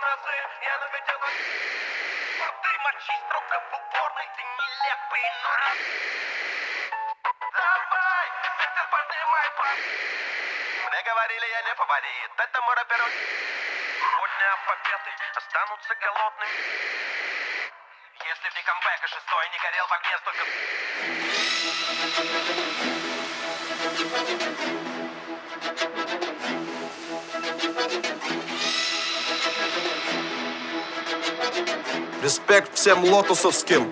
разы я навидел. Ты мочись строго в уборной, ты нелепый, но раз. Давай, Виктор, поднимай пар. Мне говорили, я не фаворит, это мой рэпер. Сегодня победы останутся голодными. Если б не камбэк, и шестой не горел в огне столько. Респект всем лотосовским.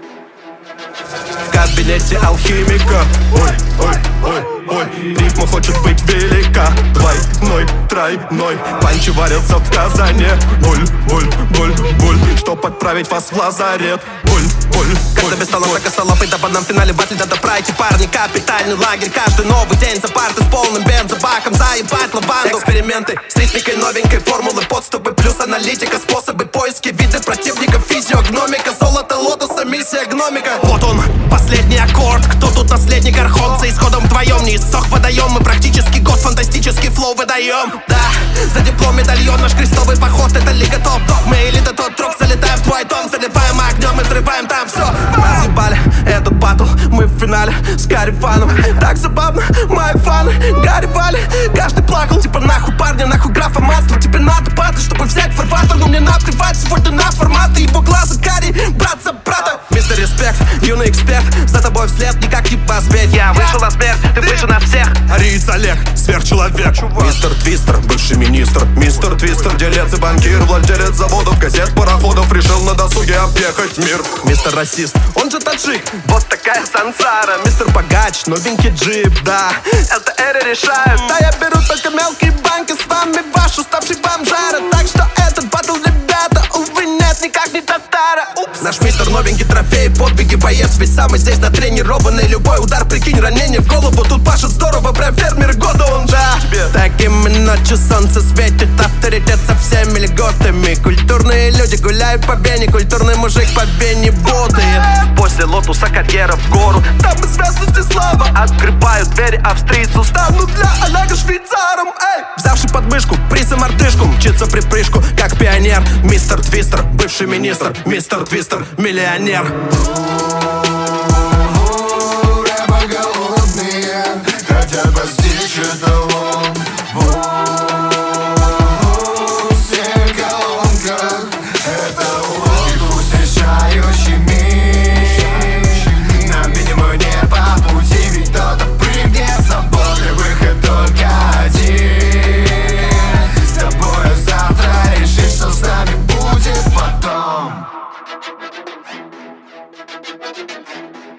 В кабинете алхимика. Ой, ой, ой, ой. Рифма хочет быть велика. Двойной, тройной. Панчи варятся в казане. Боль, боль, боль, боль. Чтоб отправить вас в лазарет. Боль, боль. Когда без таланта косолапый, да по нам в финале батли. Надо пройти, парни, капитальный лагерь. Каждый новый день за парты с полным бензобаком. Заебать лаванду. Эксперименты с ритмикой новенькой формулы. Подступы плюс аналитика. Способы поиски, виды противников. Физиогномика, золото лотоса, миссия гномика. Вот он, последний аккорд. Кто тут наследник архон? За исходом вдвоем не иссох водоем. Мы практически год фантастический флоу выдаем. Да, за диплом медальон. Наш крестовый поход, это лига топ-топ. Мы элита, тот друг, залетаем в твой дом. Заливаем огнем и взрываем там все. Разъебали этот батл, мы в финале с Карифаном. Так забавно, мои фаны горевали. Каждый плакал, типа нахуй парня, нахуй графа масло. Тебе надо батл, чтобы взять фарватер. Но мне наплевать сегодня на форматы. Его глаза карий, брат за брата. Мистер Респект, юный эксперт. За тобой вслед никак не поспеть. Я вышел на смерть, ты выше нас всех. Ариец Олег, сверхчеловек. Мистер Твистер, бывший министр. Мистер Твистер, делец и банкир. Владелец заводов, газет, пароходов. Решил на досуге объехать мир. Мистер Расист, он же таджик. Вот такая сансара. Мистер Богач, новенький джип, да. ЛТР решают. Да, я беру только мелкие банки. С вами ваш уставший бомжара. Так что этот батл, ребята, увы, нет, никак не татара. Упс. Наш мистер новенький трофей, подвиги, боец. Весь самый здесь натренированный. Любой удар, прикинь, ранение в голову. Тут пашет здорово, прям фермер года он, да. Такими ночью солнце светит. Авторитет со всеми льготами. Культурные люди гуляют по Вене. Культурный мужик по Вене ботает. После лотуса карьера в гору. Там известности слава. Открывают двери австрийцу. Стану для Олега швейцаром, эй. Взявший подмышку, приз и мартышку. Мчится в припрыжку, как пионер. Мистер Твистер, бывший министр. Мистер Твистер, миллионер. Рэпа голодные хотят постичь эталон. В всех колонках это лотус, решающий миг. Нам, видимо, не по пути, ведь кто-то прыгнет с свободы. Выход только один. С тобой завтра решишь, что с нами будет потом.